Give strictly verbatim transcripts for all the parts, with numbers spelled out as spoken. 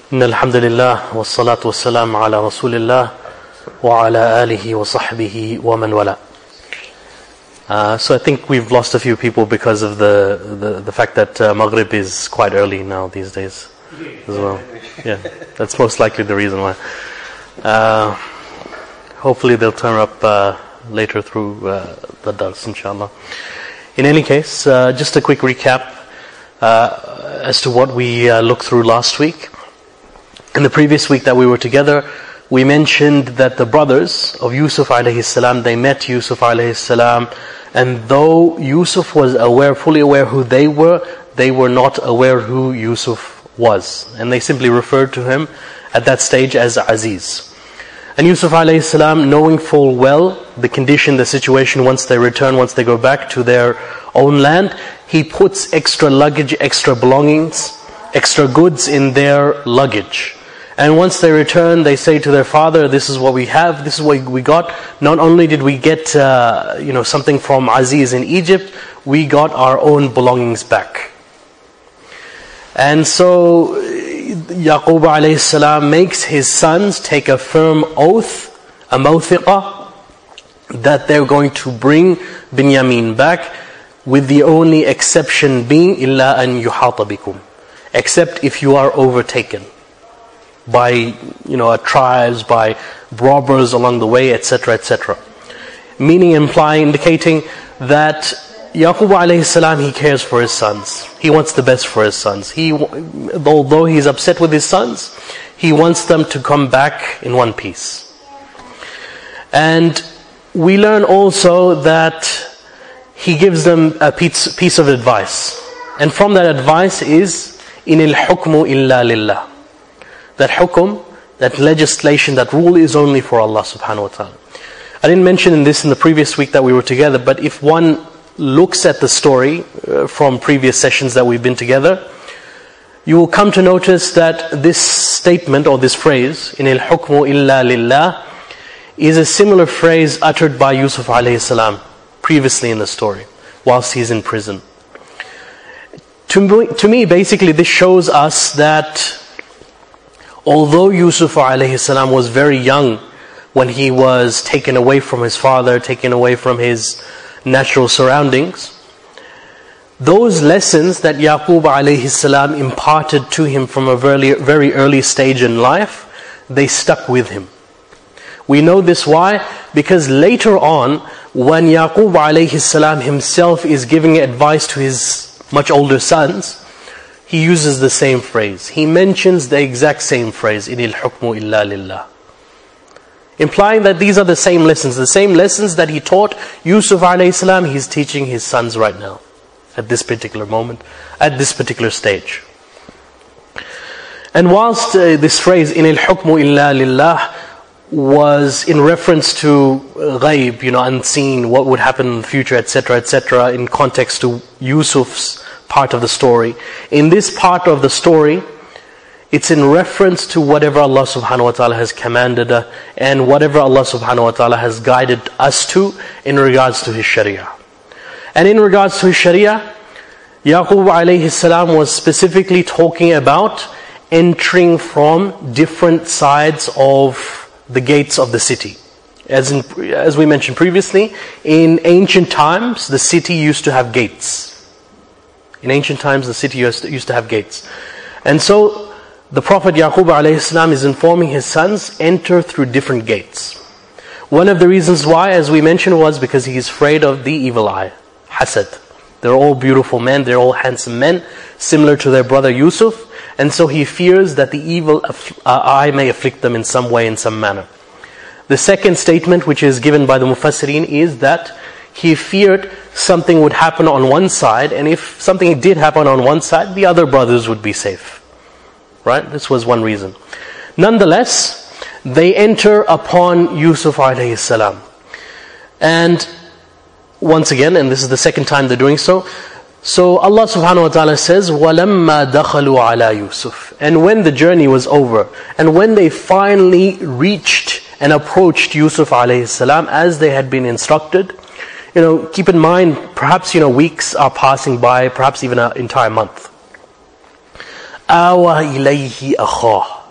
إن الحمد لله والصلاة والسلام على رسول الله وعلى آله وصحبه ومن والاه. Uh, so I think we've lost a few people because of the the, the fact that uh, Maghrib is quite early now these days as well. Yeah, that's most likely the reason why. Uh, hopefully they'll turn up uh, later through uh, the dars, inshallah. In any case, uh, just a quick recap uh, as to what we uh, looked through last week. In the previous week that we were together, we mentioned that the brothers of Yusuf alayhi salam, they met Yusuf alayhi salam, and though Yusuf was aware, fully aware who they were, they were not aware who Yusuf was. And they simply referred to him at that stage as Aziz. And Yusuf alayhi salam, knowing full well the condition, the situation, once they return, once they go back to their own land, he puts extra luggage, extra belongings, extra goods in their luggage. And once they return, they say to their father, this is what we have, this is what we got. Not only did we get uh, you know, something from Aziz in Egypt, we got our own belongings back. And so Yaqub alayhi salam makes his sons take a firm oath, a mawthiqah, that they're going to bring Binyamin back, with the only exception being, إِلَّا أَن يُحَاطَ بِكُمْ, except if you are overtaken by, you know, tribes, by robbers along the way, et cetera, et cetera. Meaning, implying, indicating that Yaqub alayhi salam, he cares for his sons. He wants the best for his sons. He, although he's upset with his sons, he wants them to come back in one piece. And we learn also that he gives them a piece, piece of advice. And from that advice is, إِنِ الْحُكْمُ إِلَّا لِلَّهِ. That hukum, that legislation, that rule is only for Allah subhanahu wa ta'ala. I didn't mention in this in the previous week that we were together, but if one looks at the story uh, from previous sessions that we've been together, you will come to notice that this statement or this phrase, إِنِ الْحُكْمُ إِلَّا لِلَّهِ, is a similar phrase uttered by Yusuf alayhi salam previously in the story, whilst he's in prison. To me, to me, basically, this shows us that although Yusuf alayhi salam was very young when he was taken away from his father, taken away from his natural surroundings, those lessons that Yaqub alayhi salam imparted to him from a very, very early stage in life, they stuck with him. We know this why? Because later on, when Yaqub alayhi salam himself is giving advice to his much older sons, he uses the same phrase. He mentions the exact same phrase, إِنِ الْحُكْمُ إِلَّا لِلَّهِ. Implying that these are the same lessons. The same lessons that he taught Yusuf alayhi salam, he's teaching his sons right now. At this particular moment, at this particular stage. And whilst uh, this phrase, إِنِ الْحُكْمُ إِلَّا لِلَّهِ, was in reference to ghaib, you know, unseen, what would happen in the future, et cetera, et cetera, in context to Yusuf's part of the story. In this part of the story, it's in reference to whatever Allah subhanahu wa ta'ala has commanded uh, and whatever Allah subhanahu wa ta'ala has guided us to in regards to His Sharia. And in regards to His Sharia, Yaqub alayhi salam was specifically talking about entering from different sides of the gates of the city. As, in, as we mentioned previously, in ancient times, the city used to have gates. In ancient times, the city used to, used to have gates. And so, the Prophet Yaqub alayhi salam is informing his sons, enter through different gates. One of the reasons why, as we mentioned, was because he is afraid of the evil eye, hasad. They're all beautiful men, they're all handsome men, similar to their brother Yusuf. And so he fears that the evil eye may afflict them in some way, in some manner. The second statement, which is given by the Mufassirin, is that he feared something would happen on one side, and if something did happen on one side, the other brothers would be safe. Right? This was one reason. Nonetheless, they enter upon Yusuf alayhi salam. And once again, and this is the second time they're doing so, so Allah subhanahu wa ta'ala says, وَلَمَّا دَخَلُوا عَلَى يُوسُف. And when the journey was over, and when they finally reached and approached Yusuf alayhi salam as they had been instructed, you know, keep in mind, perhaps, you know, weeks are passing by, perhaps even an entire month. آوَى إِلَيْهِ أَخَاهُ.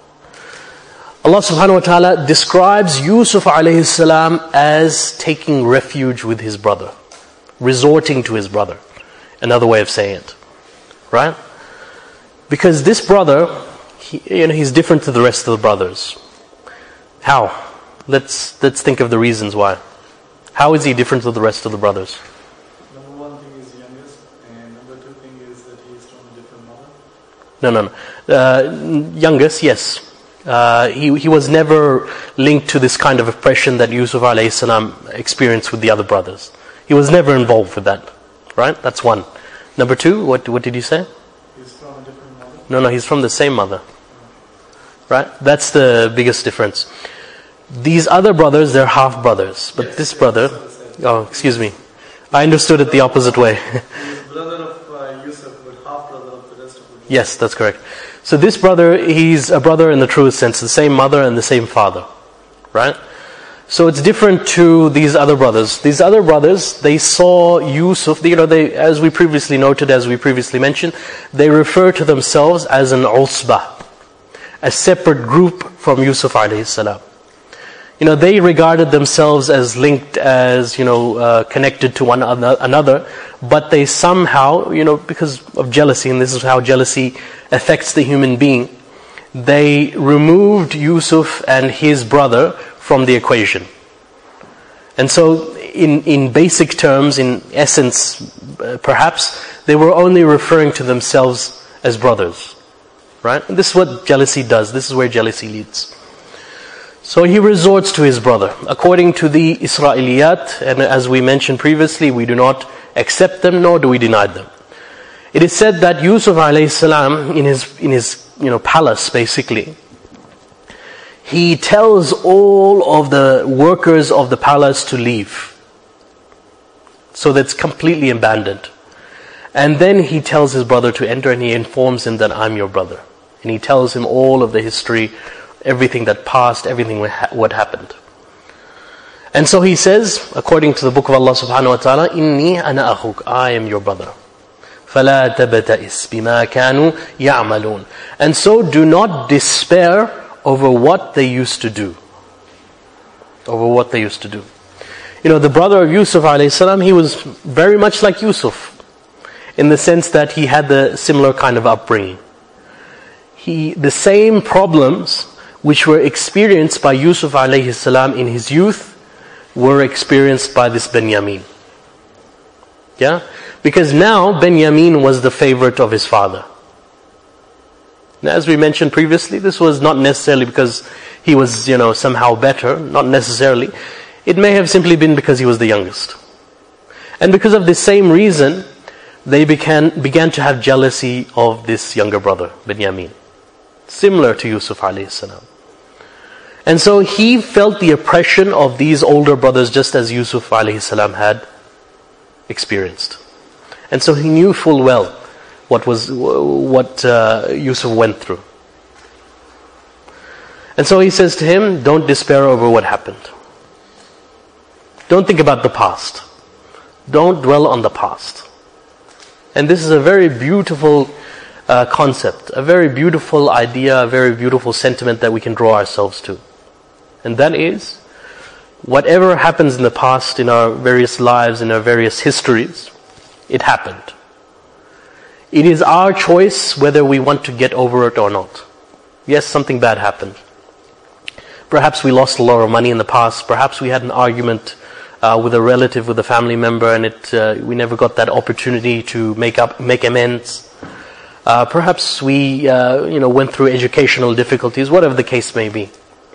Allah subhanahu wa ta'ala describes Yusuf alayhi salam as taking refuge with his brother, resorting to his brother. Another way of saying it, right? Because this brother, he, you know, he's different to the rest of the brothers. How? Let's let's think of the reasons why. How is he different to the rest of the brothers? Number one thing is youngest, and number two thing is that he is from a different mother. No, no, no. Uh, youngest, yes. Uh, he he was never linked to this kind of oppression that Yusuf alayhi salam experienced with the other brothers. He was never involved with that, right? That's one. Number two, what what did you say? He's from a different mother. No, no, he's from the same mother, right? That's the biggest difference. These other brothers, they're half brothers, but Yes, this yes, brother, that's what I said. oh, excuse me, I understood it the opposite way. He's brother of uh, Yusuf, but half brother of the rest of the brothers. Yes, that's correct. So this brother, he's a brother in the truest sense, the same mother and the same father, right? So it's different to these other brothers. These other brothers, they saw Yusuf, you know, they, as we previously noted, as we previously mentioned, they refer to themselves as an usbah, a separate group from Yusuf alayhi salam. You know, they regarded themselves as linked, as, you know, uh, connected to one another, but they somehow, you know, because of jealousy, and this is how jealousy affects the human being, they removed Yusuf and his brother from the equation. And so, in, in basic terms, in essence, uh, perhaps, they were only referring to themselves as brothers. Right? And this is what jealousy does. This is where jealousy leads. So he resorts to his brother. According to the Israeliyat, and as we mentioned previously, we do not accept them nor do we deny them. It is said that Yusuf alayhi salam, in his in his you know palace basically, he tells all of the workers of the palace to leave. So that's completely abandoned. And then he tells his brother to enter, and he informs him that I'm your brother. And he tells him all of the history, everything that passed, everything what happened. And so he says, according to the book of Allah subhanahu wa ta'ala, Inni ana akhuk, I am your brother. فَلَا تَبْتَئِسْ بِمَا كَانُوا يَعْمَلُونَ. And so do not despair over what they used to do. Over what they used to do. You know, the brother of Yusuf alayhi salam, he was very much like Yusuf, in the sense that he had the similar kind of upbringing. He, the same problems which were experienced by Yusuf alayhi salam in his youth were experienced by this Benjamin. Yeah? Because now Benjamin was the favorite of his father. Now, as we mentioned previously, this was not necessarily because he was, you know, somehow better, not necessarily. It may have simply been because he was the youngest. And because of this same reason, they began, began to have jealousy of this younger brother, Benjamin. Similar to Yusuf alayhi salam. And so he felt the oppression of these older brothers just as Yusuf alayhi salam had experienced. And so he knew full well what was what uh, Yusuf went through. And so he says to him, don't despair over what happened. Don't think about the past. Don't dwell on the past. And this is a very beautiful uh, concept, a very beautiful idea, a very beautiful sentiment that we can draw ourselves to. And that is, whatever happens in the past, in our various lives, in our various histories, it happened. It is our choice whether we want to get over it or not. Yes, something bad happened. Perhaps we lost a lot of money in the past. Perhaps we had an argument uh, with a relative, with a family member, and it uh, we never got that opportunity to make up, make amends. Uh, perhaps we, uh, you know, went through educational difficulties. Whatever the case may be.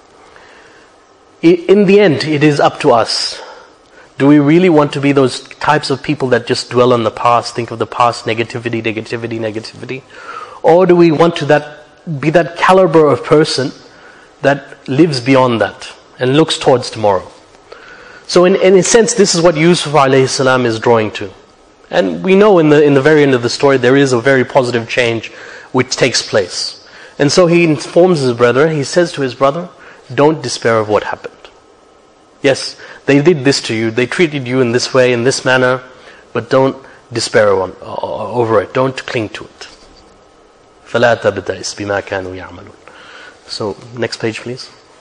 In the end, it is up to us. Do we really want to be those types of people that just dwell on the past, think of the past, negativity, negativity, negativity? Or do we want to that be that caliber of person that lives beyond that and looks towards tomorrow? So in, in a sense, this is what Yusuf alayhi salam is drawing to. And we know in the in the very end of the story, there is a very positive change which takes place. And so he informs his brother, he says to his brother, don't despair of what happened. Yes, they did this to you, they treated you in this way, in this manner, but don't despair on, uh, over it, don't cling to it. فَلَا تَبْتَئِسْ بِمَا كَانُوا يَعْمَلُونَ. So, next page please.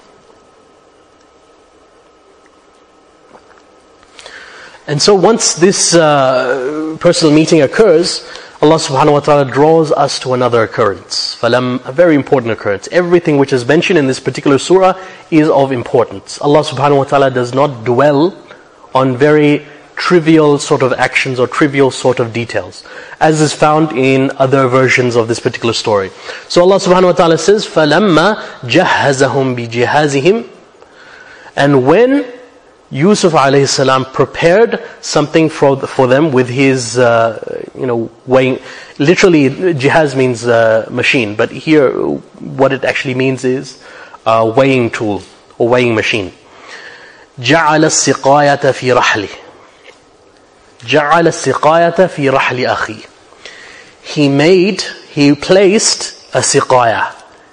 And so once this uh, personal meeting occurs, Allah subhanahu wa ta'ala draws us to another occurrence. Falam, a very important occurrence. Everything which is mentioned in this particular surah is of importance. Allah subhanahu wa ta'ala does not dwell on very trivial sort of actions or trivial sort of details, as is found in other versions of this particular story. So Allah subhanahu wa ta'ala says, فَلَمَّا جَهَّزَهُمْ بِجِهَازِهِمْ, and when Yusuf alayhi salam prepared something for for them with his, uh, you know, weighing. Literally, jihaz means uh, machine, but here what it actually means is a weighing tool or weighing machine. جعل السقاية في رحله. جعل السقاية في رحل أخي. He made, he placed a siqaya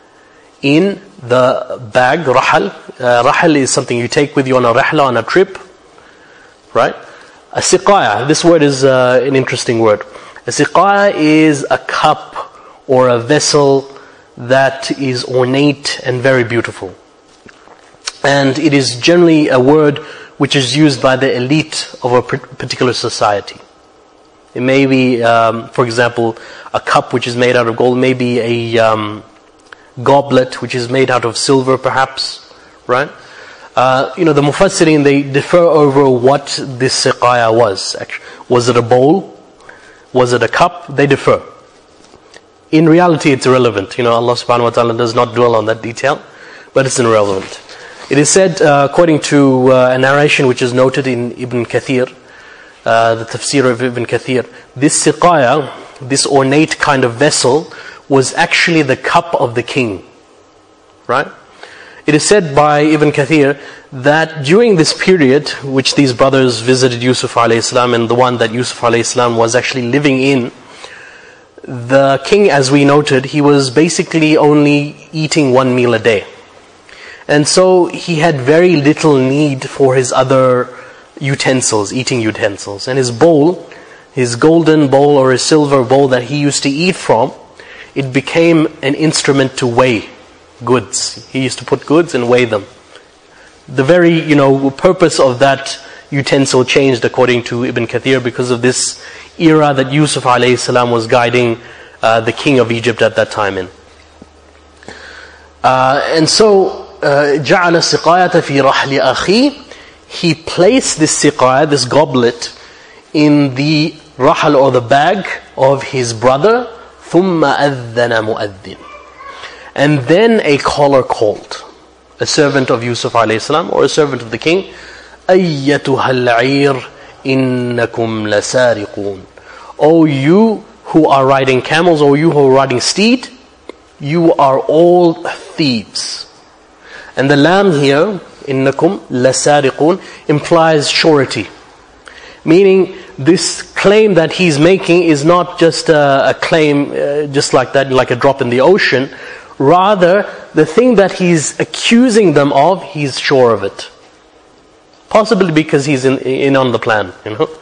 in the bag, rahal. Uh, rahal is something you take with you on a rihla, on a trip, right? A siqaya, this word is uh, an interesting word. A siqaya is a cup or a vessel that is ornate and very beautiful. And it is generally a word which is used by the elite of a particular society. It may be, um, for example, a cup which is made out of gold, maybe a um, goblet which is made out of silver perhaps, right? Uh, you know, the Mufassirin, they differ over what this siqaya was. Actually, was it a bowl? Was it a cup? They differ. In reality, it's irrelevant. You know, Allah subhanahu wa ta'ala does not dwell on that detail, but it's irrelevant. It is said, uh, according to uh, a narration which is noted in Ibn Kathir, uh, the tafsir of Ibn Kathir, this siqaya, this ornate kind of vessel, was actually the cup of the king. Right? It is said by Ibn Kathir that during this period, which these brothers visited Yusuf alayhi salam, and the one that Yusuf alayhi salam was actually living in, the king, as we noted, he was basically only eating one meal a day. And so he had very little need for his other utensils, eating utensils. And his bowl, his golden bowl or his silver bowl that he used to eat from, it became an instrument to weigh goods. He used to put goods and weigh them. The very, you know, purpose of that utensil changed according to Ibn Kathir because of this era that Yusuf alayhi salam was guiding uh, the king of Egypt at that time in. Uh, and so, جعل السقاية في رحل أخي, he placed this siqaya, this goblet, in the rahal or the bag of his brother. ثم أذن مؤذن, and then a caller called, a servant of Yusuf alayhi salam or a servant of the king. أيتها العير إنكم لسارقون. O you who are riding camels, or you who are riding steed, you are all thieves. And the lam here, إنكم لسارقون, implies surety. Meaning, this claim that he's making is not just a, a claim uh, just like that, like a drop in the ocean. Rather, the thing that he's accusing them of, he's sure of it. Possibly because he's in, in on the plan, you know.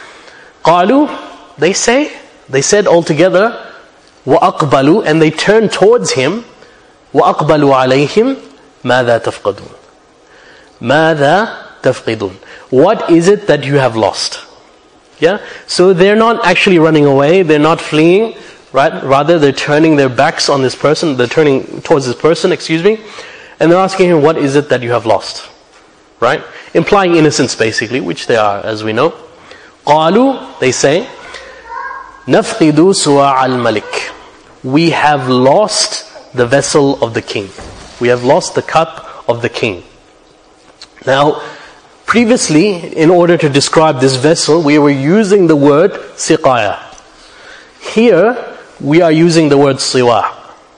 قالوا, they say, they said all together, وَأَقْبَلُوا, and they turned towards him, وَأَقْبَلُوا عَلَيْهِمْ ماذا تفقدون. ماذا تفقدون. What is it that you have lost? Yeah? So they're not actually running away, they're not fleeing, right? Rather they're turning their backs on this person, they're turning towards this person, excuse me, and they're asking him, what is it that you have lost? Right? Implying innocence basically, which they are, as we know. قالوا, they say, نفقد سواع الملك. We have lost the vessel of the king. We have lost the cup of the king. Now, previously, in order to describe this vessel, we were using the word siqaya. Here, we are using the word siwa.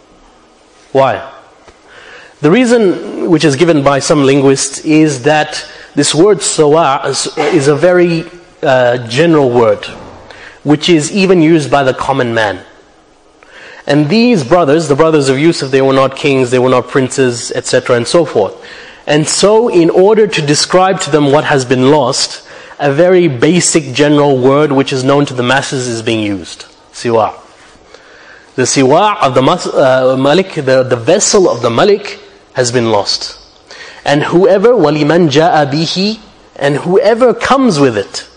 Why? The reason which is given by some linguists is that this word siwa is a very uh, general word, which is even used by the common man. And these brothers, the brothers of Yusuf, they were not kings, they were not princes, et cetera and so forth. And so in order to describe to them what has been lost, a very basic general word which is known to the masses is being used. Siwa. The siwa of the uh, malik, the, the vessel of the malik has been lost. And whoever, وَلِمَنْ جَاءَ بِهِ, and whoever comes with it,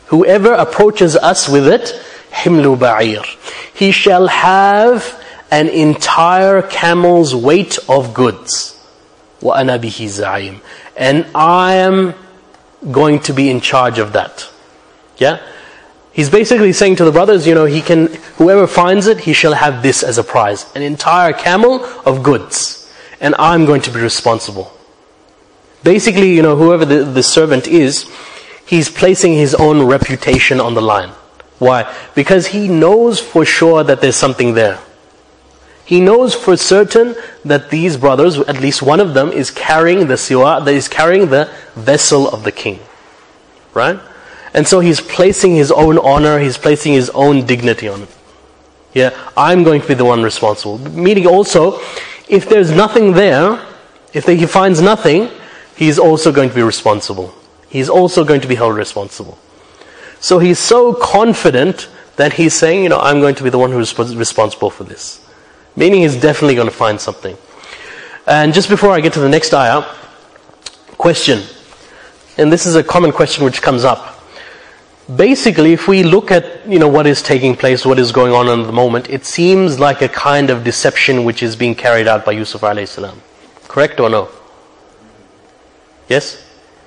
Whoever approaches us with it, himlu ba'ir. He shall have an entire camel's weight of goods. Wa ana bihi za'im. And I am going to be in charge of that. Yeah? He's basically saying to the brothers, you know, he can, whoever finds it, he shall have this as a prize. An entire camel of goods. And I'm going to be responsible. Basically, you know, whoever the, the servant is, he's placing his own reputation on the line. Why? Because he knows for sure that there's something there. He knows for certain that these brothers, at least one of them, is carrying the siwa, that is carrying the vessel of the king. Right? And so he's placing his own honor, he's placing his own dignity on it. Yeah, I'm going to be the one responsible. Meaning also, if there's nothing there, if he finds nothing, he's also going to be responsible. He's also going to be held responsible. So he's so confident that he's saying, you know, I'm going to be the one who's responsible for this. Meaning he's definitely going to find something. And just before I get to the next ayah, question. And this is a common question which comes up. Basically, if we look at, you know, what is taking place, what is going on at the moment, it seems like a kind of deception which is being carried out by Yusuf alayhi salam. Correct or no? Yes?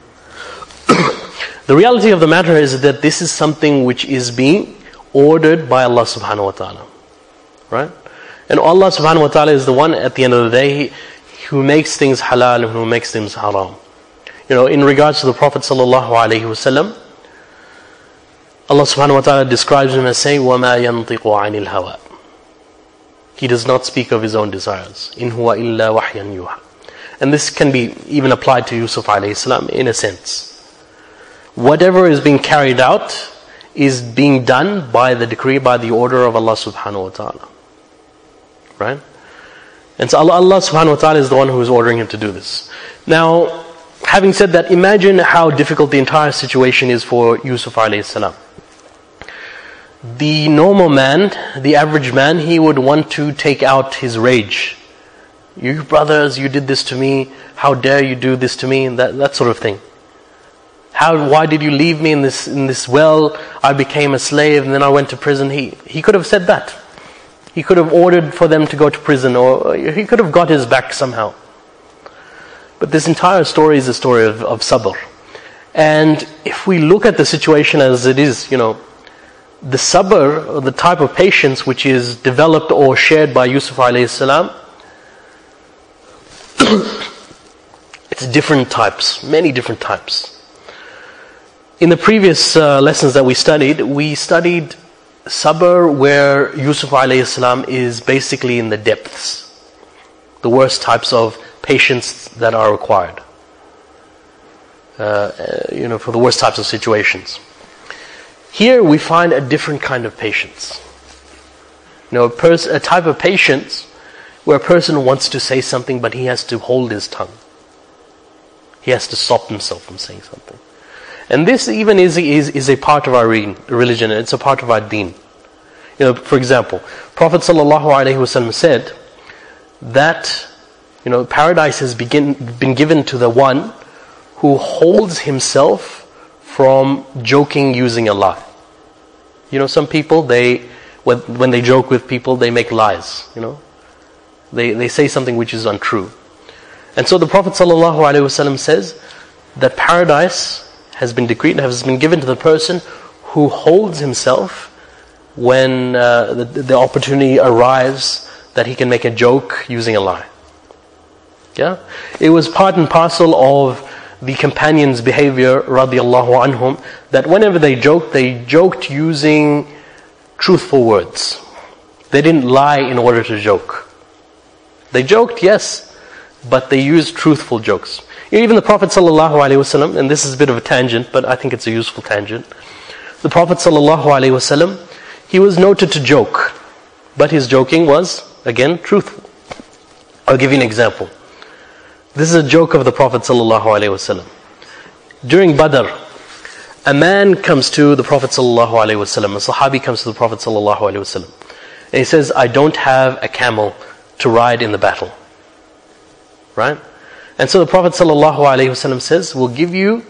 The reality of the matter is that this is something which is being ordered by Allah subhanahu wa ta'ala. Right? And Allah subhanahu wa ta'ala is the one at the end of the day who makes things halal and who makes things haram. You know, in regards to the Prophet sallallahu alaihi wasallam, Allah subhanahu wa ta'ala describes him as saying, وَمَا يَنْطِقُ عَنِ الْهَوَىٰ. He does not speak of his own desires. إِنْ هُوَ إِلَّا وَحْيًا يُوحَىٰ. And this can be even applied to Yusuf alayhi salam in a sense. Whatever is being carried out is being done by the decree, by the order of Allah subhanahu wa ta'ala. Right? And so Allah, Allah subhanahu wa ta'ala is the one who is ordering him to do this. Now, having said that, imagine how difficult the entire situation is for Yusuf alayhi salam. The normal man, the average man, he would want to take out his rage. You brothers, you did this to me. How dare you do this to me? And that, that sort of thing. How, why did you leave me in this in this well? I became a slave and then I went to prison. He he could have said that. He could have ordered for them to go to prison, or he could have got his back somehow. But this entire story is a story of, of sabr. And if we look at the situation as it is, you know, the sabr, or the type of patience which is developed or shared by Yusuf alayhi salam, it's different types, many different types. In the previous uh, lessons that we studied, we studied sabr where Yusuf alayhi salam is basically in the depths. The worst types of patience that are required. Uh, you know, for the worst types of situations. Here we find a different kind of patience. You know, a, pers- a type of patience where a person wants to say something but he has to hold his tongue. He has to stop himself from saying something. And this even is, is, is a part of our religion, it's a part of our deen. You know, for example, Prophet sallallahu alaihi wasallam said that, you know, paradise has begin, been given to the one who holds himself from joking using a lie. You know, some people, they when, when they joke with people, they make lies, you know. They they say something which is untrue. And so the Prophet sallallahu alaihi wasallam says that paradise has been decreed, has been given to the person who holds himself when uh, the, the opportunity arrives that he can make a joke using a lie. Yeah, it was part and parcel of the companions' behavior, radiallahu anhum, that whenever they joked, they joked using truthful words. They didn't lie in order to joke. They joked, yes, but they used truthful jokes. Even the Prophet sallallahu alaihi wasallam, and this is a bit of a tangent, but I think it's a useful tangent. The Prophet sallallahu alaihi wasallam, he was noted to joke, but his joking was, again, truthful. I'll give you an example. This is a joke of the Prophet sallallahu alaihi wasallam. During Badr, a man comes to the Prophet sallallahu alaihi wasallam, a Sahabi comes to the Prophet sallallahu alaihi wasallam, and he says, I don't have a camel to ride in the battle. Right? And so the Prophet sallallahu alaihi wasallam says, we'll give you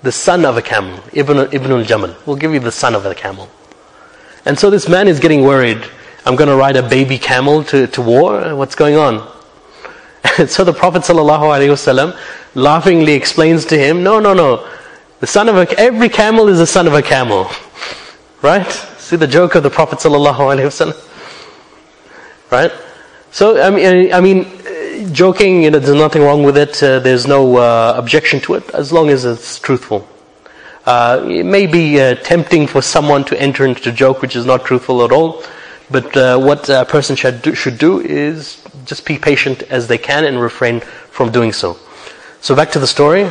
the son of a camel, Ibn, Ibn al-Jamal. We'll give you the son of a camel. And so this man is getting worried. I'm going to ride a baby camel to, to war? What's going on? And so the Prophet ﷺ laughingly explains to him, no, no, no. The son of a, every camel is the son of a camel. Right? See the joke of the Prophet ﷺ? Right? So, I mean, I mean, joking, you know, there's nothing wrong with it. Uh, there's no uh, objection to it, as long as it's truthful. Uh, it may be uh, tempting for someone to enter into a joke which is not truthful at all. But uh, what a person should do, should do is just be patient as they can and refrain from doing so. So back to the story.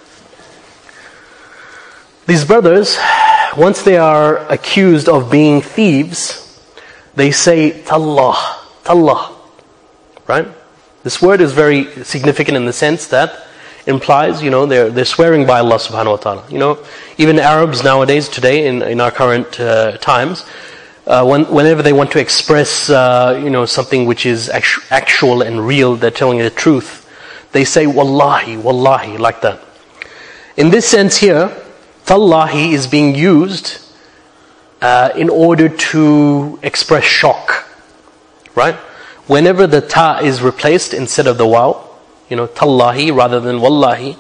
These brothers, once they are accused of being thieves, they say, Tallah, Tallah. Right? This word is very significant in the sense that implies, you know, they're they're swearing by Allah subhanahu wa ta'ala. You know, even Arabs nowadays, today, in, in our current uh, times, Uh, when, whenever they want to express, uh, you know, something which is actu- actual and real, they're telling the truth, they say, Wallahi, Wallahi, like that. In this sense here, Tallahi is being used uh, in order to express shock, right? Whenever the ta is replaced instead of the waw, you know, Tallahi rather than Wallahi,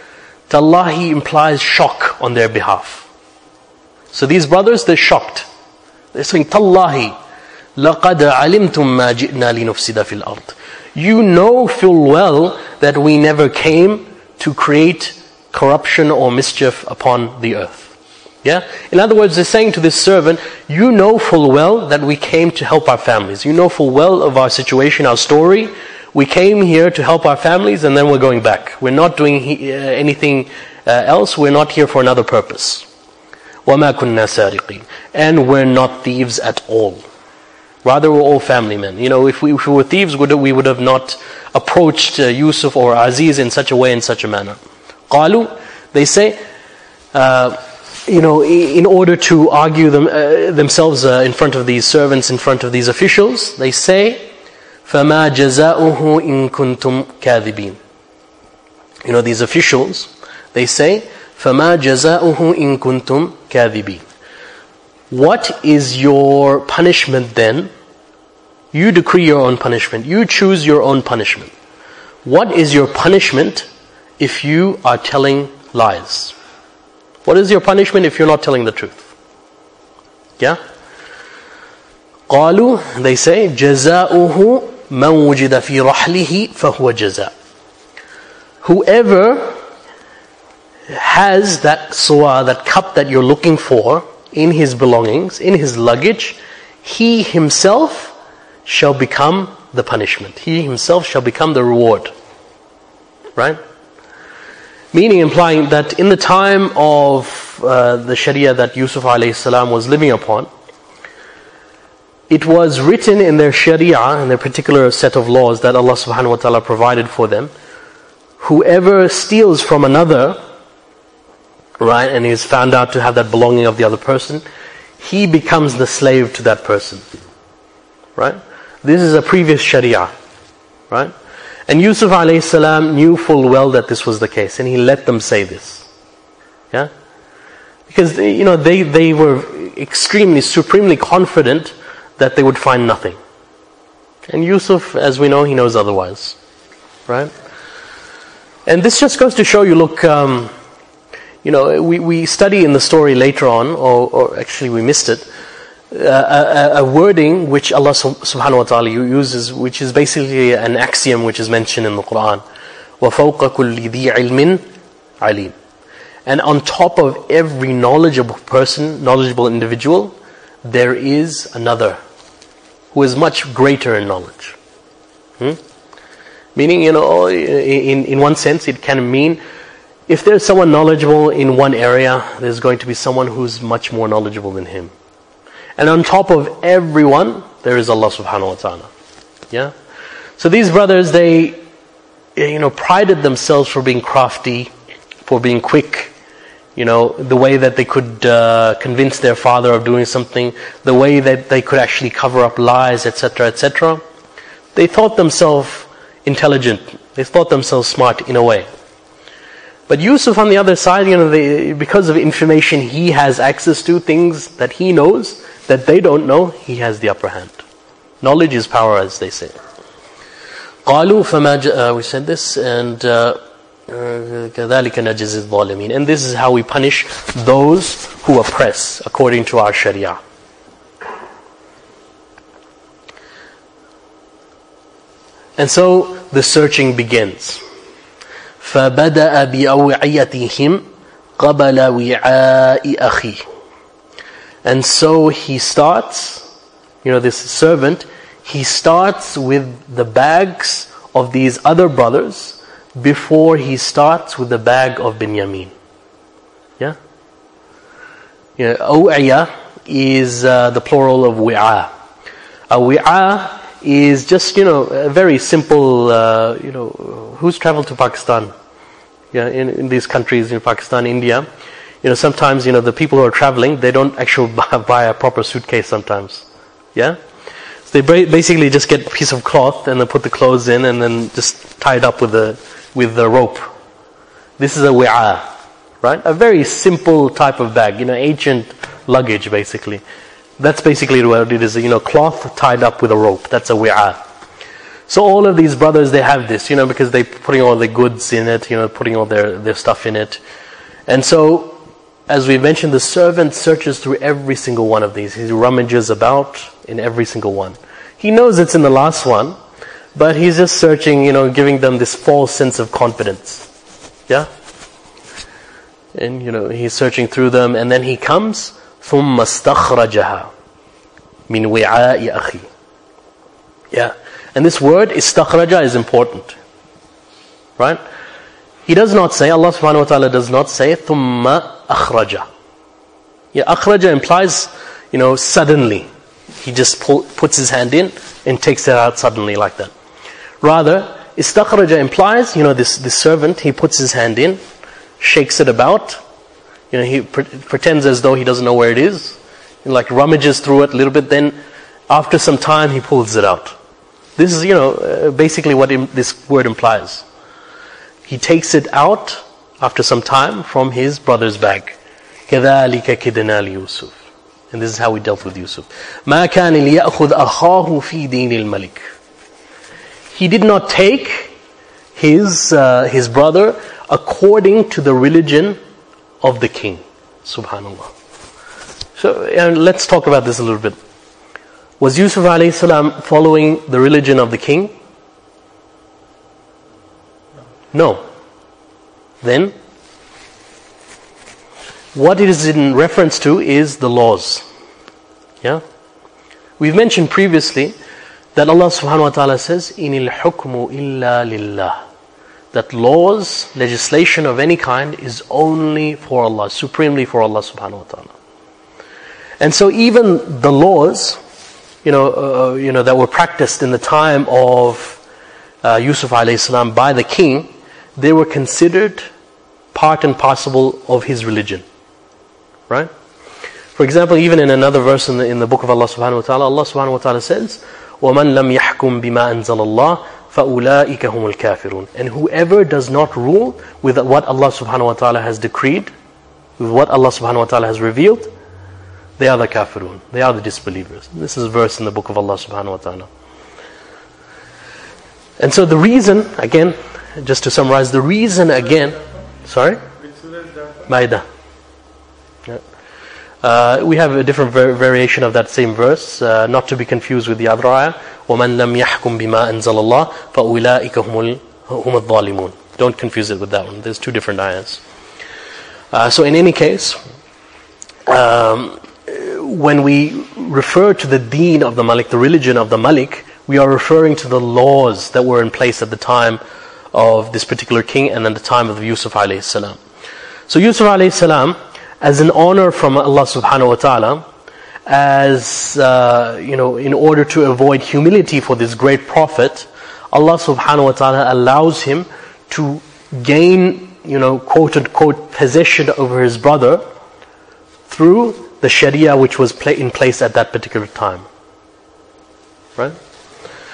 Tallahi implies shock on their behalf. So these brothers, they're shocked. They're saying, Tallahi, لَقَدْ عَلِمْتُمْ مَا جِئْنَا لِنُفْسِدَ فِي الْأَرْضِ. You know full well that we never came to create corruption or mischief upon the earth. Yeah? In other words, they're saying to this servant, you know full well that we came to help our families. You know full well of our situation, our story. We came here to help our families and then we're going back. We're not doing he- uh, anything uh, else. We're not here for another purpose. وَمَا كُنَّا سَارِقِينَ. And we're not thieves at all. Rather, we're all family men. You know, if we, if we were thieves, we would have not approached uh, Yusuf or Aziz in such a way, in such a manner. قَالُوا, they say, uh, you know, in order to argue them, uh, themselves uh, in front of these servants, in front of these officials, they say, فَمَا جَزَاؤُهُ إِن كُنْتُمْ كَاذِبِينَ. You know, these officials, they say, فَمَا جَزَاؤُهُ إِن كُنْتُمْ كَاذِبِينَ. What is your punishment then? You decree your own punishment. You choose your own punishment. What is your punishment if you are telling lies? What is your punishment if you're not telling the truth? Yeah? قَالُوا, they say, جَزَاؤُهُ مَنْ وُجِدَ فِي رَحْلِهِ فَهُوَ جَزَاء. Whoever has that suwa, that cup that you're looking for, in his belongings, in his luggage, he himself shall become the punishment. He himself shall become the reward. Right? Meaning, implying that in the time of uh, the Sharia that Yusuf alayhi salam was living upon, it was written in their Sharia, in their particular set of laws that Allah subhanahu wa ta'ala provided for them, whoever steals from another, right, and is found out to have that belonging of the other person, he becomes the slave to that person. Right? This is a previous Sharia. Right? And Yusuf alayhi salam knew full well that this was the case, and he let them say this. Yeah? Because, they, you know, they, they were extremely, supremely confident that they would find nothing. And Yusuf, as we know, he knows otherwise. Right? And this just goes to show you, look, um, you know, we, we study in the story later on, or, or actually we missed it, uh, a, a wording which Allah subhanahu wa ta'ala uses, which is basically an axiom which is mentioned in the Quran. وَفَوْقَ كُلِّ ذِي عِلْمٍ عَلِيمٍ. And on top of every knowledgeable person, knowledgeable individual, there is another who is much greater in knowledge. Hmm? Meaning, you know, in, in one sense it can mean, if there's someone knowledgeable in one area, there's going to be someone who's much more knowledgeable than him. And on top of everyone, there is Allah subhanahu wa ta'ala. Yeah? So these brothers, they, you know, prided themselves for being crafty, for being quick, you know, the way that they could uh, convince their father of doing something, the way that they could actually cover up lies, et cetera, et cetera. They thought themselves intelligent. They thought themselves smart in a way. But Yusuf on the other side, you know, they, because of information he has access to, things that he knows that they don't know, he has the upper hand. Knowledge is power, as they say. قالوا فما ج- uh, we said this, and uh, كذلك نجزي الظالمين. And this is how we punish those who oppress according to our Sharia. And so the searching begins. فَبَدَأَ بِأَوْعِيَتِهِمْ قَبَلَ وِعَاءِ أَخِيهِ. And so he starts, you know, this servant, he starts with the bags of these other brothers before he starts with the bag of Binyamin. Yeah? Yeah, أوعية is uh, the plural of wi'a. A wi'a is just, you know, a very simple, uh, you know, who's traveled to Pakistan? Yeah, in, in these countries, in Pakistan, India, you know, sometimes, you know, the people who are traveling, they don't actually buy, buy a proper suitcase sometimes. Yeah? So they basically just get a piece of cloth and then put the clothes in and then just tie it up with the, with the rope. This is a wi'a, right? A very simple type of bag, you know, ancient luggage basically. That's basically what it is, you know, cloth tied up with a rope. That's a wi'a. So all of these brothers, they have this, you know, because they're putting all the goods in it, you know, putting all their, their stuff in it. And so, as we mentioned, the servant searches through every single one of these. He rummages about in every single one. He knows it's in the last one, but he's just searching, you know, giving them this false sense of confidence. Yeah? And, you know, he's searching through them, and then he comes, ثُمَّ اسْتَخْرَجَهَا مِنْ وِعَاءِ أَخِي. Yeah. And this word, istakhraja, is important. Right? He does not say, Allah subhanahu wa ta'ala does not say, ثُمَّ أَخْرَجَ. Yeah, akhraja implies, you know, suddenly. He just pull, puts his hand in and takes it out suddenly like that. Rather, istakhraja implies, you know, this, this servant, he puts his hand in, shakes it about, you know, he pre- pretends as though he doesn't know where it is, and like rummages through it a little bit, then after some time he pulls it out. This is, you know, uh, basically what im- this word implies. He takes it out after some time from his brother's bag. كَذَلِكَ كِدْنَا لِيُوسُفَ. And this is how we dealt with Yusuf. مَا كَانَ لِيَأْخُذْ أَخَاهُ فِي دِينِ الْمَلِكِ. He did not take his uh, his brother according to the religion of the king. Subhanallah. So uh, let's talk about this a little bit. Was Yusuf alayhi salam following the religion of the king? No. Then, what it is in reference to is the laws. Yeah? We've mentioned previously that Allah subhanahu wa ta'ala says, إِنِ الْحُكْمُ إِلَّا لِلَّهِ. That laws, legislation of any kind is only for Allah, supremely for Allah subhanahu wa ta'ala. And so even the laws, you know, uh, you know, that were practiced in the time of uh, Yusuf alayhi salam by the king, they were considered part and parcel of his religion. Right? For example, even in another verse in the, in the book of Allah subhanahu wa ta'ala, Allah subhanahu wa ta'ala says, وَمَنْ لَمْ يَحْكُمْ بِمَا أَنزَلَ اللَّهِ فَأُولَٰئِكَ هُمُ الْكَافِرُونَ. And whoever does not rule with what Allah subhanahu wa ta'ala has decreed, with what Allah subhanahu wa ta'ala has revealed, they are the kafirun, they are the disbelievers. This is a verse in the book of Allah subhanahu wa ta'ala. And so the reason, again, just to summarize, the reason again, sorry? Which surah is that? Ma'idah. Yeah. Uh, we have a different var- variation of that same verse, uh, not to be confused with the other ayah. وَمَنْ لَمْ يَحْكُمْ بِمَا أَنزَلَ اللَّهِ فَأُولَٰئِكَ هُمُ الظَّالِمُونَ. Don't confuse it with that one. There's two different ayahs. Uh, so in any case, um, when we refer to the deen of the Malik, the religion of the Malik, we are referring to the laws that were in place at the time of this particular king and then the time of Yusuf alayhi salam. So Yusuf alayhi salam, as an honor from Allah subhanahu wa ta'ala, as, uh, you know, in order to avoid humility for this great prophet, Allah subhanahu wa ta'ala allows him to gain, you know, quote unquote, possession over his brother through the Sharia which was in place at that particular time. Right?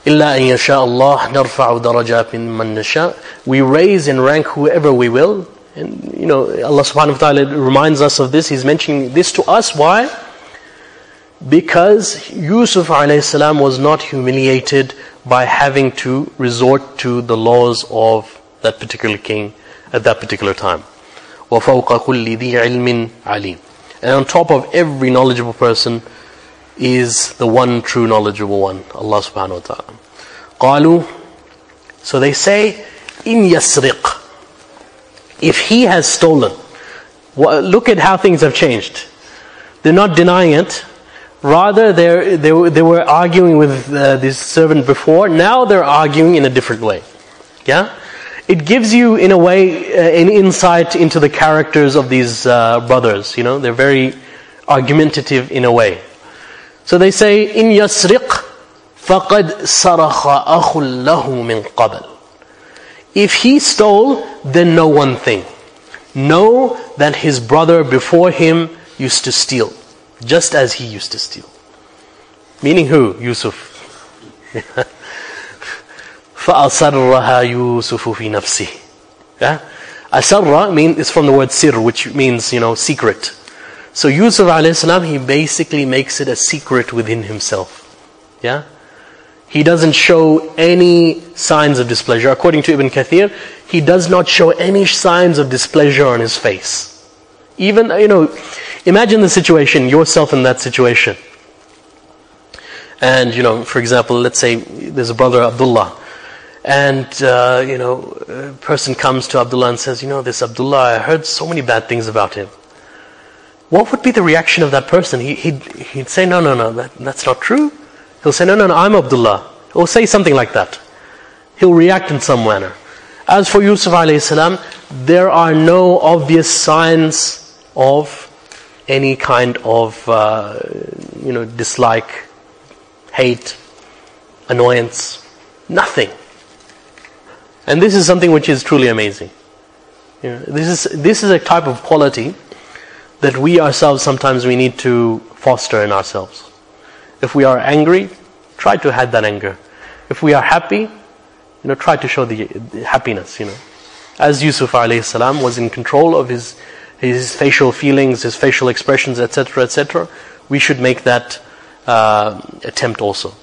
إِلَّا أَن يَشَاءَ اللَّهُ نَرْفَعُ دَرَجَاتٍ مِّن نَّشَاءُ. We raise and rank whoever we will. And you know, Allah subhanahu wa ta'ala reminds us of this. He's mentioning this to us. Why? Because Yusuf alayhi salam was not humiliated by having to resort to the laws of that particular king at that particular time. وَفَوْقَ كُلِّ ذِي عِلْمٍ عَلِيمٍ. And on top of every knowledgeable person is the one true knowledgeable one, Allah subhanahu wa ta'ala. قَالُوا, so they say, إِن يَسْرِقْ, if he has stolen. Well, look at how things have changed. They're not denying it. Rather, they're, they, were, they were arguing with uh, this servant before. Now they're arguing in a different way. Yeah? It gives you, in a way, uh, an insight into the characters of these uh, brothers. You know, they're very argumentative in a way. So they say, إِن يَسْرِقْ فَقَدْ سَرَخَ أَخٌ لَهُ مِنْ قَبَلٍ. If he stole, then know one thing. Know that his brother before him used to steal, just as he used to steal. Meaning who? Yusuf. فَأَصَرَّهَا يُوسُفُ فِي نَفْسِهِ. Yeah? Asarra mean, is from the word sir, which means, you know, secret. So Yusuf alayhi salam, he basically makes it a secret within himself. Yeah? He doesn't show any signs of displeasure. According to Ibn Kathir, he does not show any signs of displeasure on his face. Even, you know, imagine the situation, yourself in that situation. And, you know, for example, let's say there's a brother, Abdullah. And, uh, you know, a person comes to Abdullah and says, you know, this Abdullah, I heard so many bad things about him. What would be the reaction of that person? He, he'd, he'd say, no, no, no, that, that's not true. He'll say, no, no, no, I'm Abdullah. He'll say something like that. He'll react in some manner. As for Yusuf alayhi salam, there are no obvious signs of any kind of, uh, you know, dislike, hate, annoyance. Nothing. And this is something which is truly amazing. You know, this is this is a type of quality that we ourselves sometimes we need to foster in ourselves. If we are angry, try to hide that anger. If we are happy, you know, try to show the, the happiness, you know. As Yusuf alayhi salam was in control of his his facial feelings, his facial expressions, et cetera, et cetera, we should make that uh, attempt also.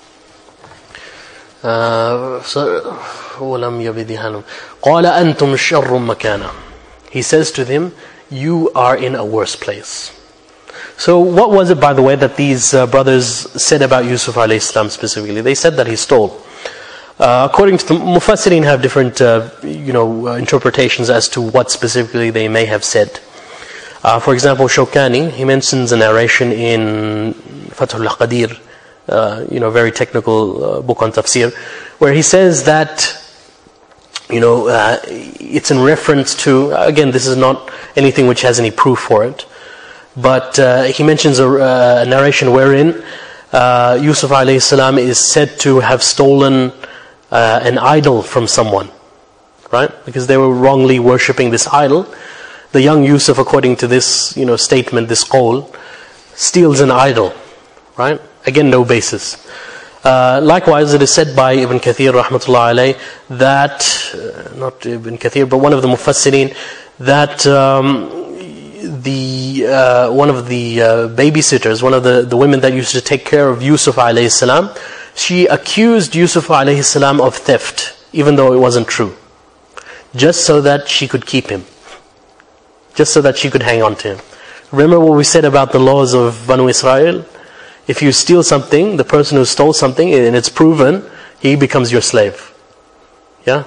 Uh, so, قَالَ أَنْتُمْ شَرٌّ مَكَانًا. He says to them, you are in a worse place. So what was it, by the way, that these uh, brothers said about Yusuf alayhi salam specifically? They said that he stole. Uh, according to the Mufassirin have different, uh, you know, uh, interpretations as to what specifically they may have said. Uh, for example, Shawkani, he mentions a narration in Fathul Qadir, uh, you know, very technical uh, book on tafsir, where he says that, you know, uh, it's in reference to, again, this is not anything which has any proof for it, but uh, he mentions a, uh, a narration wherein uh, Yusuf alayhi salam is said to have stolen uh, an idol from someone, right? Because they were wrongly worshipping this idol. The young Yusuf, according to this, you know, statement, this qawl, steals an idol, right? Again, no basis. Uh, likewise, it is said by Ibn Kathir, rahmatullah alayh, that, uh, not Ibn Kathir, but one of the Mufassirin, that um, the uh, one of the uh, babysitters, one of the, the women that used to take care of Yusuf alayhi salam, she accused Yusuf alayhi salam of theft, even though it wasn't true, just so that she could keep him, just so that she could hang on to him. Remember what we said about the laws of Banu Israel? If you steal something, the person who stole something, and it's proven, he becomes your slave. Yeah?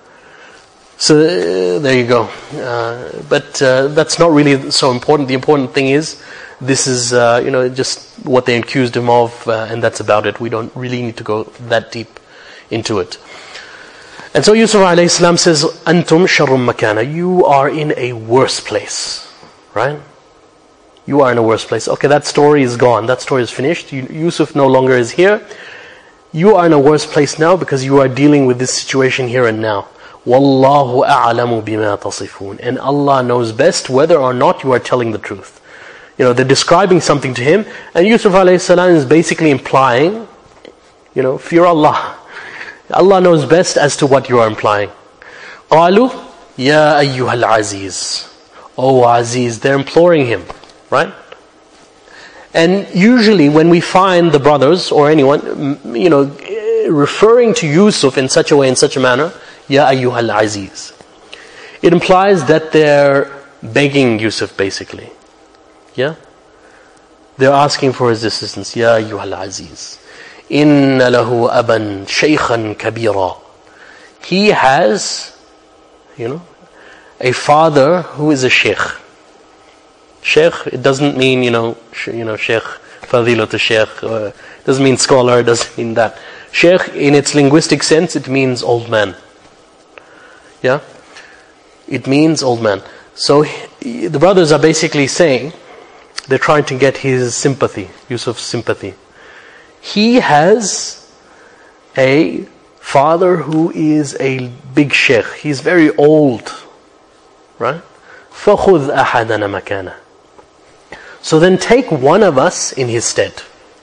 So, uh, there you go. Uh, but uh, that's not really so important. The important thing is, this is, uh, you know, just what they accused him of, uh, and that's about it. We don't really need to go that deep into it. And so Yusuf alayhi salam says, Antum sharrum makana. You are in a worse place. Right? You are in a worse place. Okay, that story is gone. That story is finished. Yusuf no longer is here. You are in a worse place now because you are dealing with this situation here and now. Wallahu a'lamu bima tasifun. And Allah knows best whether or not you are telling the truth. You know, they're describing something to him, and Yusuf alayhi salam is basically implying, you You know, fear Allah. Allah knows best as to what you are implying. قَالُوا يَا أَيُّهَا الْعَزِيزِ. Oh Aziz, they're imploring him, right? And usually when we find the brothers or anyone, you know, referring to Yusuf in such a way, in such a manner, Ya ayyuhal aziz, it implies that they're begging Yusuf basically. Yeah? They're asking for his assistance. Ya ayyuhal aziz. Inna lahu aban shaykhan kabira. He has, you know, a father who is a sheikh. Sheikh, it doesn't mean, you know, sh- you know, sheikh, fadilat sheikh, uh, doesn't mean scholar, doesn't mean that. Sheikh, in its linguistic sense, it means old man. Yeah? It means old man. So, he, the brothers are basically saying, they're trying to get his sympathy, Yusuf's sympathy. He has a father who is a big sheikh. He's very old. Right? فَخُذْ أَحَدَنَا مَكَانَهُ. So then take one of us in his stead.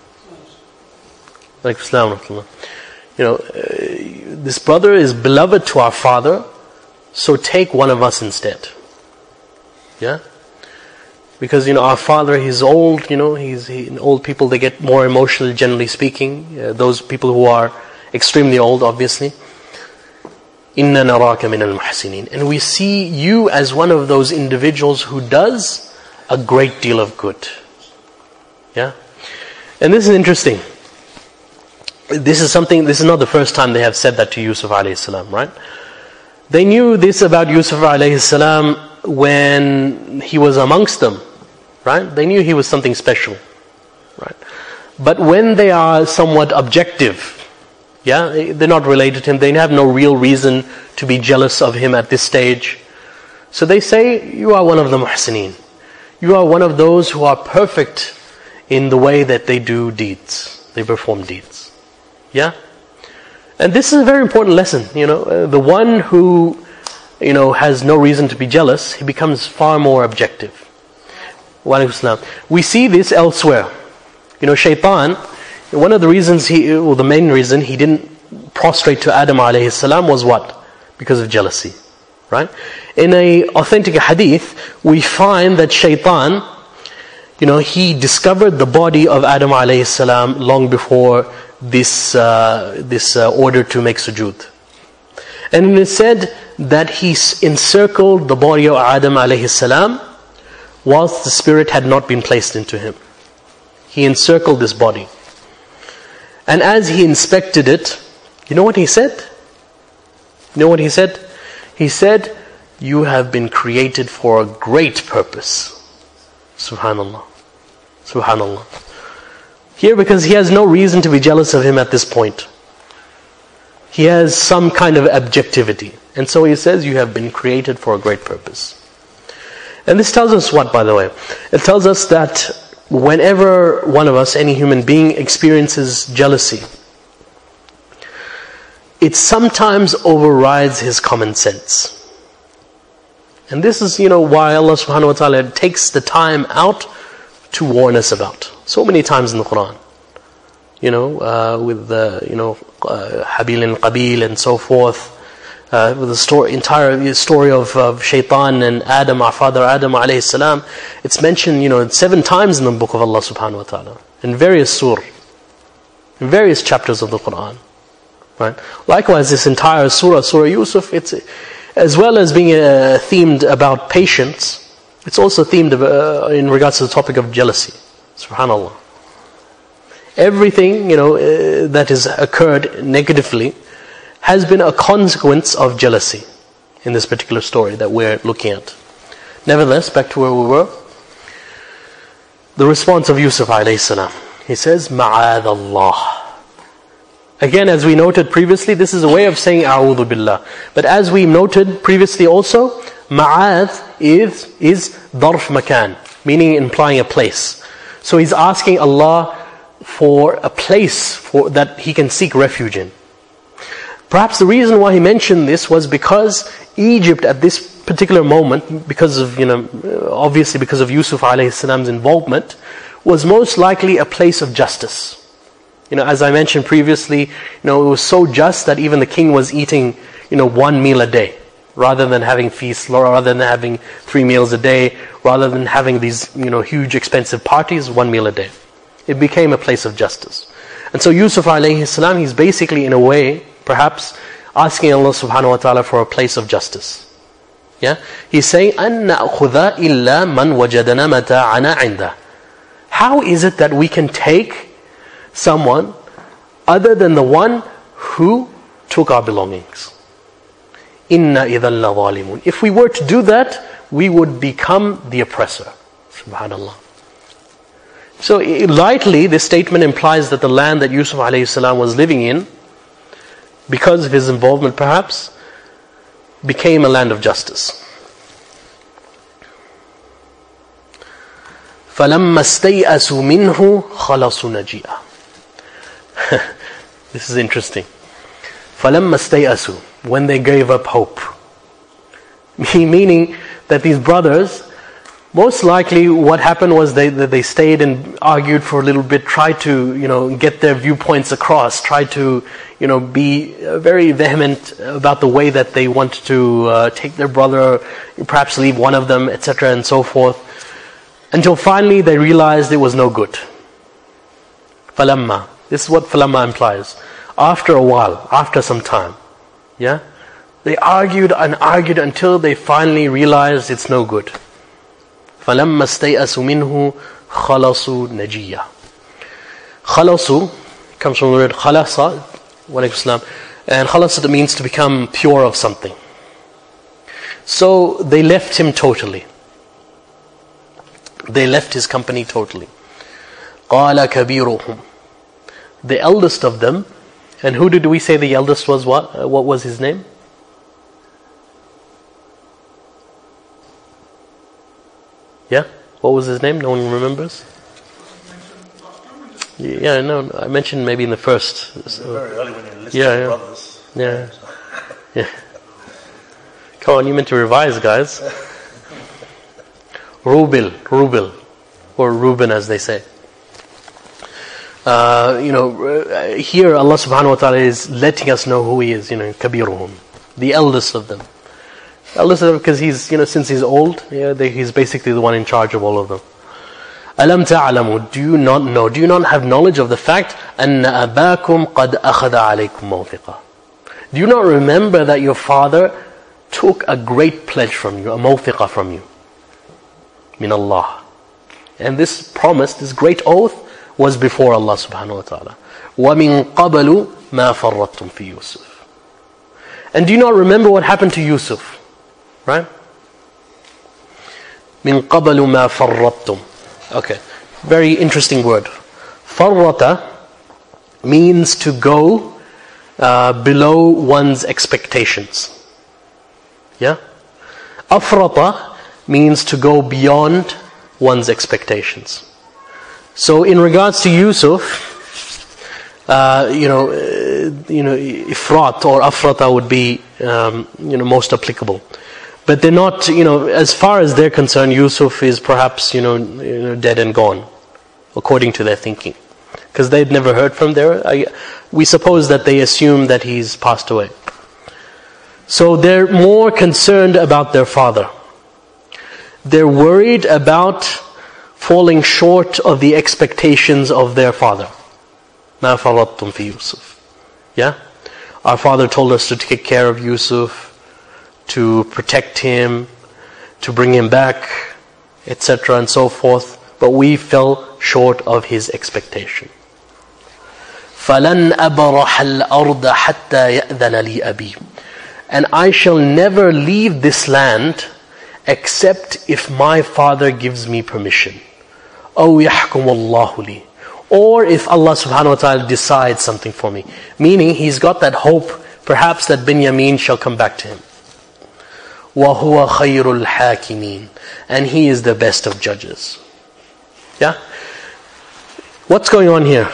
Like Islam. You know, uh, this brother is beloved to our father, so take one of us instead. Yeah? Because, you know, our father, he's old, you know, he's he, old people, they get more emotional, generally speaking. Uh, those people who are extremely old, obviously. Inna naraka min al-muhsinin. And we see you as one of those individuals who does a great deal of good. Yeah? And this is interesting. This is something, this is not the first time they have said that to Yusuf alayhi salam, right? They knew this about Yusuf alayhi salam when he was amongst them, right? They knew he was something special, right? But when they are somewhat objective, yeah, they're not related to him, they have no real reason to be jealous of him at this stage. So they say, you are one of the muhsineen. You are one of those who are perfect in the way that they do deeds. They perform deeds. Yeah? And this is a very important lesson. You know, uh, the one who, you know, has no reason to be jealous, he becomes far more objective. Wa alaikum salam. We see this elsewhere. You know, shaitan, one of the reasons he, well, the main reason he didn't prostrate to Adam alayhi salam was what? Because of jealousy, right? In a authentic hadith, we find that shaitan, you know, he discovered the body of Adam alayhi salam long before this uh, this uh, order to make sujood. And it is said that he encircled the body of Adam alayhi salam whilst the spirit had not been placed into him. He encircled this body. And as he inspected it, you know what he said? You know what he said? He said, you have been created for a great purpose. Subhanallah. Subhanallah. Here, because he has no reason to be jealous of him at this point. He has some kind of objectivity. And so he says, you have been created for a great purpose. And this tells us what, by the way? It tells us that whenever one of us, any human being, experiences jealousy, it sometimes overrides his common sense. And this is, you know, why Allah subhanahu wa ta'ala takes the time out to warn us about. So many times in the Quran. You know, uh, with the, you know, uh, Habil and Qabil and so forth. Uh, with the story, entire story of, of Shaitan and Adam, our father Adam alayhi salam, it's mentioned, you know, seven times in the book of Allah subhanahu wa ta'ala, in various surah, in various chapters of the Quran. Right? Likewise, this entire surah, Surah Yusuf, it's as well as being uh, themed about patience, it's also themed uh, in regards to the topic of jealousy. Subhanallah. Everything, you know, uh, that has occurred negatively has been a consequence of jealousy in this particular story that we're looking at. Nevertheless, back to where we were. The response of Yusuf alayhi salam. He says, Ma'adh Allah. Again, as we noted previously, this is a way of saying A'udhu Billah. But as we noted previously also, Ma'adh is, is Darf Makan, meaning implying a place. So he's asking Allah for a place for that he can seek refuge in. Perhaps the reason why he mentioned this was because Egypt at this particular moment, because of, you know, obviously because of Yusuf alayhi salam's involvement, was most likely a place of justice. You know, as I mentioned previously, you know, it was so just that even the king was eating, you know, one meal a day, rather than having feasts, rather than having three meals a day, rather than having these, you know, huge expensive parties, one meal a day. It became a place of justice. And so Yusuf alayhi salam, he's basically in a way, perhaps, asking Allah subhanahu wa ta'ala for a place of justice. Yeah? He's saying, أَن نَأْخُذَ إِلَّا مَنْ وَجَدَنَا مَتَاعَنَا عِنْدَهُ. How is it that we can take someone other than the one who took our belongings? إِنَّا إِذًا لَظَالِمُونَ. If we were to do that, we would become the oppressor. Subhanallah. So lightly, this statement implies that the land that Yusuf alayhi salam was living in, because of his involvement perhaps, became a land of justice. فَلَمَّا اسْتَيْأَسُوا مِنْهُ خَلَصُوا نَجِيًّا. This is interesting. فَلَمَّا اسْتَيْأَسُوا, when they gave up hope. Meaning that these brothers, most likely what happened was they they stayed and argued for a little bit, tried to, you know, get their viewpoints across, tried to, you know, be very vehement about the way that they wanted to uh, take their brother, perhaps leave one of them, et cetera, and so forth, until finally they realized it was no good. Falamma. This is what falamma implies. After a while, after some time, yeah, they argued and argued until they finally realized it's no good. فَلَمَّا اسْتَيْأَسُوا مِنْهُ خَلَصُوا نَجِيًّا. خَلَصُوا comes from the word خَلَصَ, وَعَلَيْكُمْ السَّلَامُ, and خَلَصَ means to become pure of something. So they left him totally. They left his company totally. قَالَ كَبِيرُهُمْ. The eldest of them, and who did we say the eldest was? What? What was his name? Yeah? What was his name? No one remembers? Yeah, no, I mentioned maybe in the first. So. Very early when you listed yeah, the yeah. brothers. Yeah. Yeah. Come on, you meant to revise, guys. Rubil, Rubil, or Reuben as they say. Uh, you know, here Allah subhanahu wa ta'ala is letting us know who He is, you know, Kabiruhum, the eldest of them. Eldest of them because he's, you know, since he's old, yeah, they, he's basically the one in charge of all of them. Alam ta'alamu, do you not know, do you not have knowledge of the fact, anna abakum qad akhadha alaykum mawthiqa. Do you not remember that your father took a great pledge from you, a mawthiqa from you? Min Allah. And this promise, this great oath, was before Allah subhanahu wa ta'ala. وَمِن قَبَلُ مَا فَرَّطْتُمْ فِي يُوسُف. And do you not remember what happened to Yusuf? Right? مِن قَبَلُ مَا فَرَّطْتُمْ. Okay, very interesting word. Farrata means to go uh, below one's expectations. Yeah? Afrata means to go beyond one's expectations. So in regards to Yusuf, uh, you know, uh, you know, ifrat or afrata would be, um, you know, most applicable. But they're not, you know, as far as they're concerned, Yusuf is perhaps, you know, you know dead and gone, according to their thinking. Because they'd never heard from there. I, we suppose that they assume that he's passed away. So they're more concerned about their father. They're worried about falling short of the expectations of their father. مَا فَرَطْتُمْ فِي يُوسُف. Yeah? Our father told us to take care of Yusuf, to protect him, to bring him back, et cetera and so forth. But we fell short of his expectation. فَلَنْ أَبْرَحَ الْأَرْضَ حَتَّى يَأْذَنَ لِي أَبِي. And I shall never leave this land except if my father gives me permission. أَوْ يَحْكُمُ اللَّهُ لِي. Or if Allah subhanahu wa ta'ala decides something for me. Meaning he's got that hope, perhaps that Binyamin shall come back to him. وَهُوَ خَيْرُ الْحَاكِمِينَ. And he is the best of judges. Yeah? What's going on here?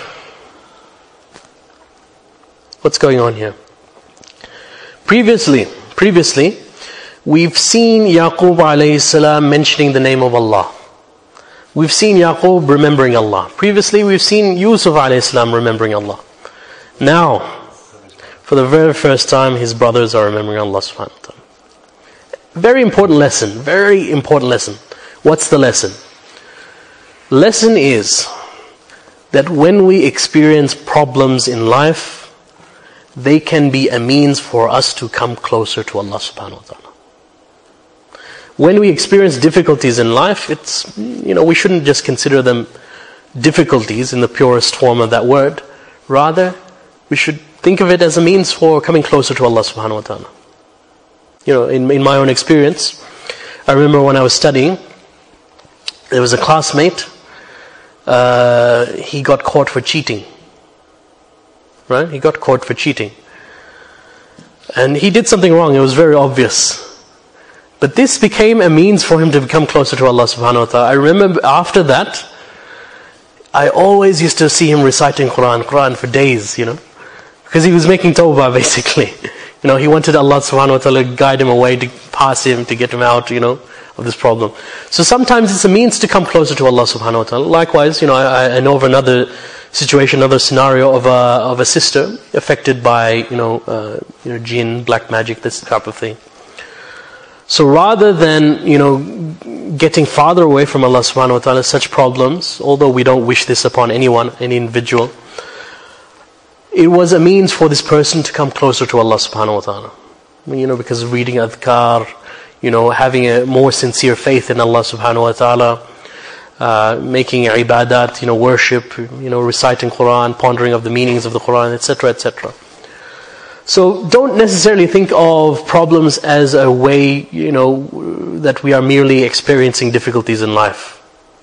What's going on here? Previously, previously, we've seen Yaqub alayhi salam mentioning the name of Allah. We've seen Yaqub remembering Allah. Previously we've seen Yusuf alayhi salam remembering Allah. Now, for the very first time, his brothers are remembering Allah subhanahu wa ta'ala. Very important lesson, very important lesson. What's the lesson? Lesson is that when we experience problems in life, they can be a means for us to come closer to Allah subhanahu wa ta'ala. When we experience difficulties in life, it's, you know, we shouldn't just consider them difficulties in the purest form of that word. Rather, we should think of it as a means for coming closer to Allah subhanahu wa ta'ala. You know, in, in my own experience, I remember when I was studying, there was a classmate, uh, he got caught for cheating. Right? He got caught for cheating. And he did something wrong, it was very obvious. But this became a means for him to become closer to Allah subhanahu wa ta'ala. I remember after that, I always used to see him reciting Quran, Quran for days, you know. Because he was making tawbah basically. You know, he wanted Allah subhanahu wa ta'ala to guide him away, to pass him, to get him out, you know, of this problem. So sometimes it's a means to come closer to Allah subhanahu wa ta'ala. Likewise, you know, I, I know of another situation, another scenario of a of a sister affected by, you know, uh, you know, jinn, black magic, this type of thing. So rather than, you know, getting farther away from Allah subhanahu wa ta'ala, such problems, although we don't wish this upon anyone, any individual, it was a means for this person to come closer to Allah subhanahu wa ta'ala. You know, because of reading adhkar, you know, having a more sincere faith in Allah subhanahu wa ta'ala, uh, making ibadat, you know, worship, you know, reciting Quran, pondering of the meanings of the Quran, et cetera, et cetera. So don't necessarily think of problems as a way, you know, that we are merely experiencing difficulties in life.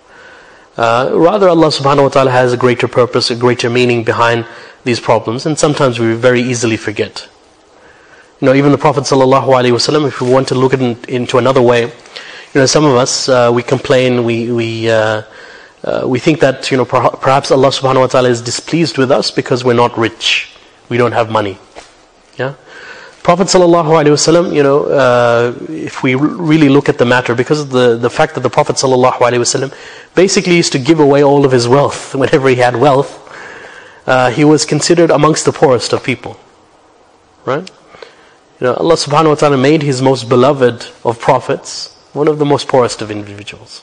Uh, rather, Allah subhanahu wa ta'ala has a greater purpose, a greater meaning behind these problems, and sometimes we very easily forget. You know, even the Prophet sallallahu alaihi wasallam, if we want to look at it into another way, you know, some of us, uh, we complain, we we uh, uh, we think that, you know, per- perhaps Allah subhanahu wa ta'ala is displeased with us because we're not rich, we don't have money. Yeah, Prophet sallallahu alaihi wasallam, you know, uh, if we really look at the matter, because of the the fact that the Prophet sallallahu alaihi wasallam basically used to give away all of his wealth whenever he had wealth, uh, he was considered amongst the poorest of people. Right? You know, Allah subhanahu wa ta'ala made his most beloved of prophets one of the most poorest of individuals.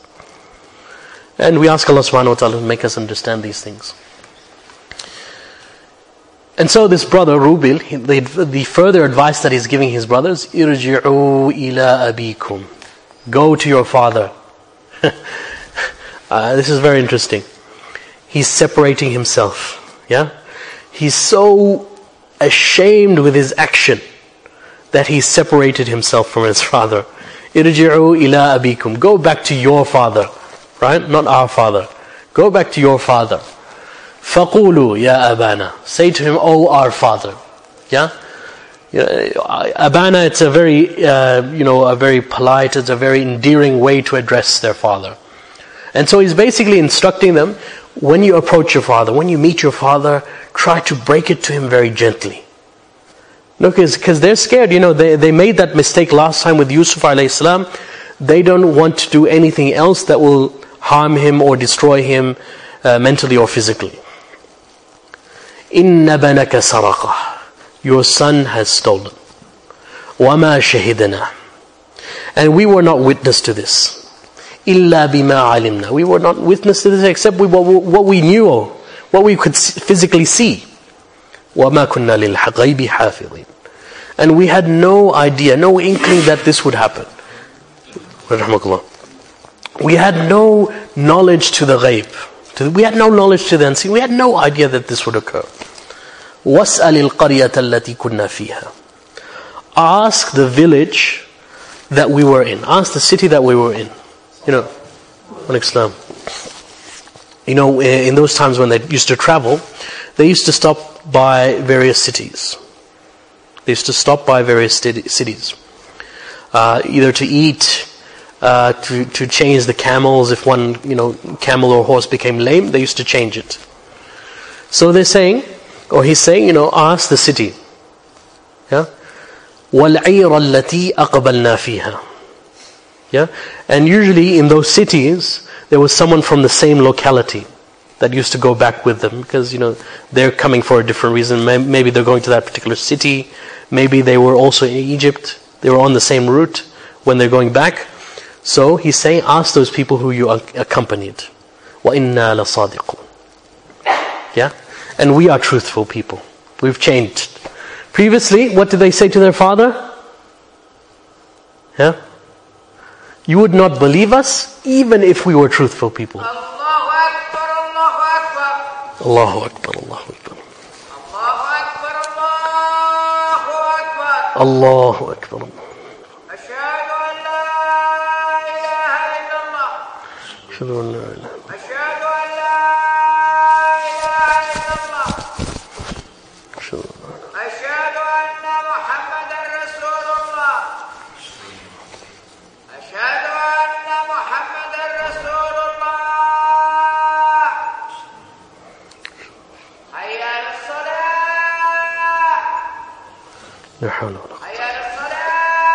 And we ask Allah subhanahu wa ta'ala to make us understand these things. And so this brother, Rubil, the, the further advice that he's giving his brothers, irji'u ila abikum. Go to your father. uh, this is very interesting. He's separating himself. Yeah? He's so ashamed with his action that he separated himself from his father. Irji'u ila abikum. Go back to your father. Right? Not our father. Go back to your father. فَقُولُوا يَا أَبَانَا. Say to him, oh our father. Yeah? Abana, it's a very, uh, you know, a very polite, it's a very endearing way to address their father. And so he's basically instructing them, when you approach your father, when you meet your father, try to break it to him very gently. No, because they're scared, you know, they, they made that mistake last time with Yusuf alayhi salam. They don't want to do anything else that will harm him or destroy him uh, mentally or physically. إِنَّ بَنَكَ سَرَقَ. Your son has stolen. وَمَا شَهِدْنَا. And we were not witness to this. إِلَّا بِمَا عَلِمْنَا. We were not witness to this except what, what we knew, what we could physically see. وَمَا كُنَّا لِلْغَيْبِ حَافِظِينَ. And we had no idea, no inkling that this would happen. We had no knowledge to the ghaib. We had no knowledge to the unseen. We had no idea that this would occur. وَاسْأَلِ الْقَرْيَةَ الَّتِي كُنَّا فِيهَا. Ask the village that we were in. Ask the city that we were in. You know, on Islam. You know, in those times when they used to travel, they used to stop by various cities. They used to stop by various cities. Uh, either to eat, uh, to, to change the camels. If one, you know, camel or horse became lame, they used to change it. So they're saying, or he's saying, you know, ask the city. Yeah? وَالْعِيرَ الَّتِي أَقْبَلْنَا فِيهَا. Yeah? And usually in those cities, there was someone from the same locality that used to go back with them, because, you know, they're coming for a different reason. Maybe they're going to that particular city. Maybe they were also in Egypt. They were on the same route when they're going back. So he's saying, ask those people who you accompanied. وَإِنَّا لَصَادِقُونَ. Yeah? And we are truthful people. We've changed. Previously, what did they say to their father? Yeah? You would not believe us even if we were truthful people. Allahu Akbar, Allahu Akbar. Allahu Akbar. Ashhadu an la ilaha illallah. Ashhadu an la ilaha illallah. Ashhadu an la ilaha illallah. Ashhadu anna Muhammadan Rasulullah. Ashhadu anna Muhammadan Rasulullah. Hayya ala-s-salah. La hawla wa la quwwata. Hayya ala-s-salah.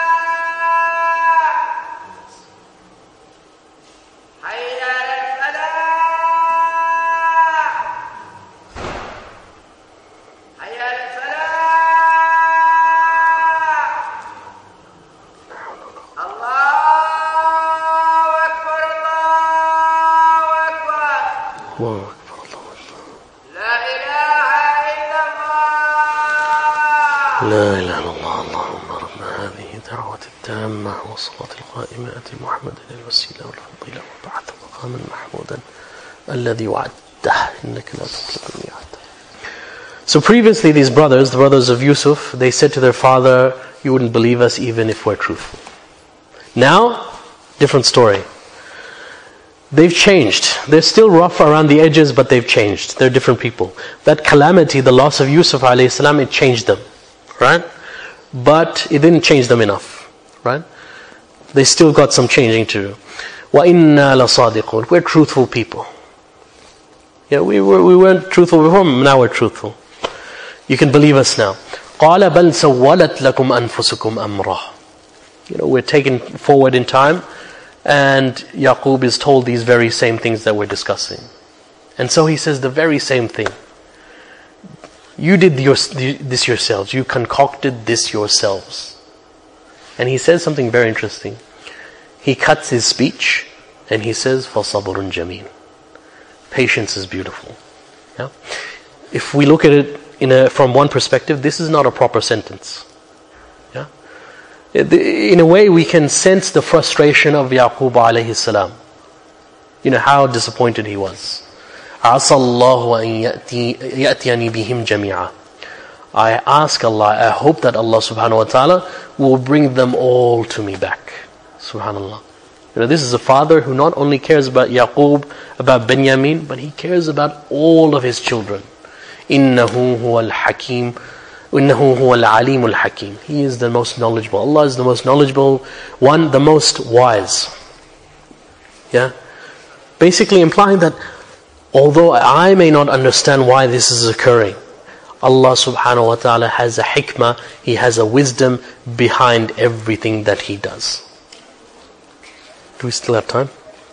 Hayya ala-al-falah. Hayya ala-al-falah. Allahu Akbar, Allahu Akbar. Allahu Akbar. La ilaha illallah. La ilaha illallah. Allahumma rabba hadhihi da'wati at-tammah wa salati al-qa'imah ati Muhammadan al-wasila wal-fadila wa ba'atha maqaman mahmudan alladhi wa'adtahu innaka la tukhlifu al-mi'ad. So previously these brothers, the brothers of Yusuf, they said to their father, you wouldn't believe us even if we're truthful. Now, different story. They've changed. They're still rough around the edges, but they've changed. They're different people. That calamity, the loss of Yusuf alayhi salam, it changed them. Right? But it didn't change them enough. Right? They still got some changing to do. وَإِنَّا لَصَادِقُونَ. We're truthful people. Yeah, we, were, we weren't truthful before, now we're truthful. You can believe us now. قَالَ بَلْ سَوَّلَتْ لَكُمْ أَنفُسُكُمْ أَمْرًا. You know, we're taken forward in time, and Yaqub is told these very same things that we're discussing. And so he says the very same thing. You did your, this yourselves. You concocted this yourselves. And he says something very interesting. He cuts his speech, and he says, فَصَبْرٌ جَمِيلٌ. Patience is beautiful. Yeah? If we look at it in a, from one perspective, this is not a proper sentence. Yeah? In a way, we can sense the frustration of Yaqub alayhi salam. You know, how disappointed he was. عَسَى اللَّهُ أَن يَأْتِيَنِي بِهِمْ جَمِيعًا. I ask Allah, I hope that Allah subhanahu wa ta'ala will bring them all to me back. Subhanallah. You know, this is a father who not only cares about Yaqub, about Benjamin, but he cares about all of his children. إِنَّهُ هُوَ الْحَكِيمُ إِنَّهُ هُوَ الْعَلِيمُ الْحَكِيمُ. He is the most knowledgeable. Allah is the most knowledgeable one, the most wise. Yeah? Basically implying that although I may not understand why this is occurring, Allah subhanahu wa ta'ala has a hikmah, He has a wisdom behind everything that He does. Do we still have time?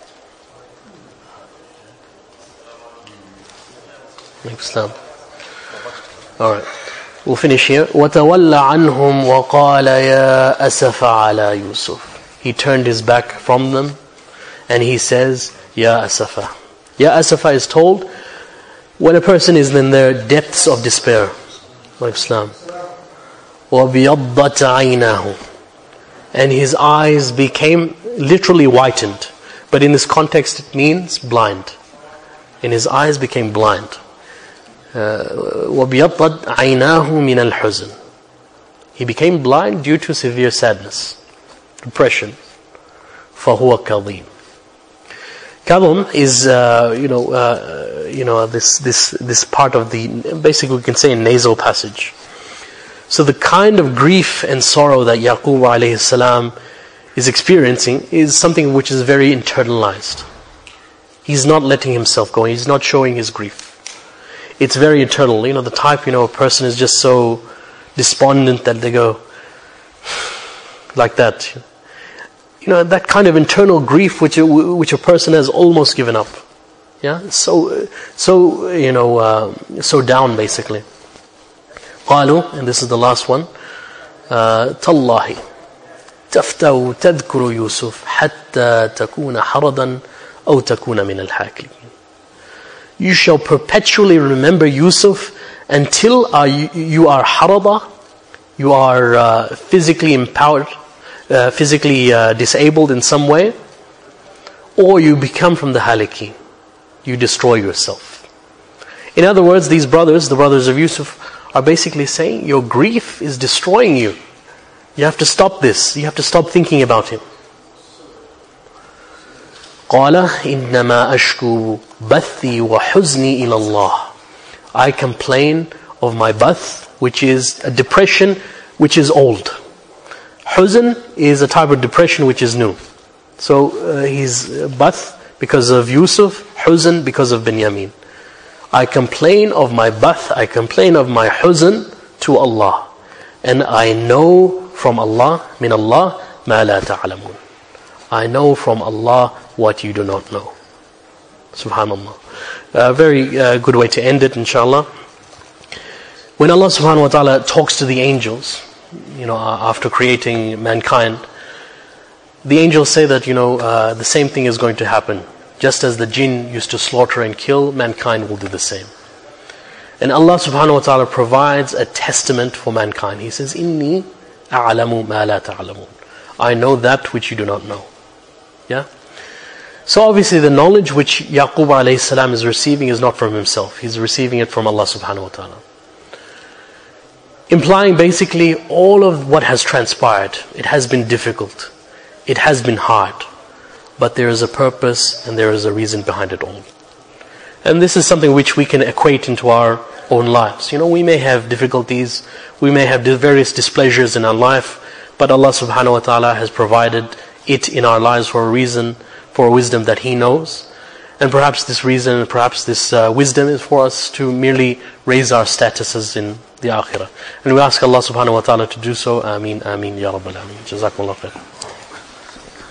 Islam. Alright. We'll finish here. وَتَوَلَّ عَنْهُمْ وَقَالَ يَا أَسَفَ عَلَى يُوسُف. He turned his back from them and he says, Ya Asafa. Ya Asafa is told when a person is in their depths of despair. Islam. وَبِيَضَّتْ عَيْنَاهُ. And his eyes became literally whitened. But in this context it means blind. And his eyes became blind. وَبِيَضَّتْ عَيْنَاهُ مِنَ الْحُزْنِ. He became blind due to severe sadness, depression. فَهُوَ كَظِيمٌ. Kadhum is, uh, you know, uh, you know, this this this part of the, basically we can say a nasal passage. So the kind of grief and sorrow that Yaqub alayhi salam is experiencing is something which is very internalized. He's not letting himself go. He's not showing his grief. It's very internal. You know, the type, you know, a person is just so despondent that they go like that. you know, that kind of internal grief which a, which a person has almost given up. Yeah, so so you know, uh, so down basically. قالوا, and this is the last one. Uh, تالله تفتأ تذكر يوسف حتى تكون حرضا أو تكون من الحاكمين. You shall perpetually remember Yusuf until uh, you, you are harada, you are uh, physically empowered, uh, physically uh, disabled in some way, or you become from the haliki, you destroy yourself. In other words, these brothers, the brothers of Yusuf, are basically saying, your grief is destroying you. You have to stop this. You have to stop thinking about him. قَالَ إِنَّمَا أَشْكُو بَثِّي وَحُزْنِي إِلَى اللَّهِ. I complain of my bath, which is a depression which is old. Huzn is a type of depression which is new. So uh, he's bath because of Yusuf, huzn because of Binyamin. I complain of my bath, I complain of my huzn to Allah. And I know from Allah, min Allah, ma la ta'alamun. I know from Allah what you do not know. Subhanallah. A very uh, good way to end it, inshallah. When Allah subhanahu wa ta'ala talks to the angels, you know, after creating mankind, the angels say that, you know, uh, the same thing is going to happen. Just as the jinn used to slaughter and kill, mankind will do the same. And Allah subhanahu wa ta'ala provides a testament for mankind. He says, Inni a'lamu ma la ta'lamun. I know that which you do not know. Yeah? So obviously the knowledge which Yaqub alayhi salam is receiving is not from himself. He's receiving it from Allah subhanahu wa ta'ala. Implying basically all of what has transpired. It has been difficult. It has been hard. But there is a purpose and there is a reason behind it all. And this is something which we can equate into our own lives. You know, we may have difficulties, we may have various displeasures in our life, but Allah subhanahu wa ta'ala has provided it in our lives for a reason, for a wisdom that He knows. And perhaps this reason, perhaps this uh, wisdom is for us to merely raise our statuses in the akhirah. And we ask Allah subhanahu wa ta'ala to do so. Ameen, ameen, ya rabbal ameen. Jazakumullah khair.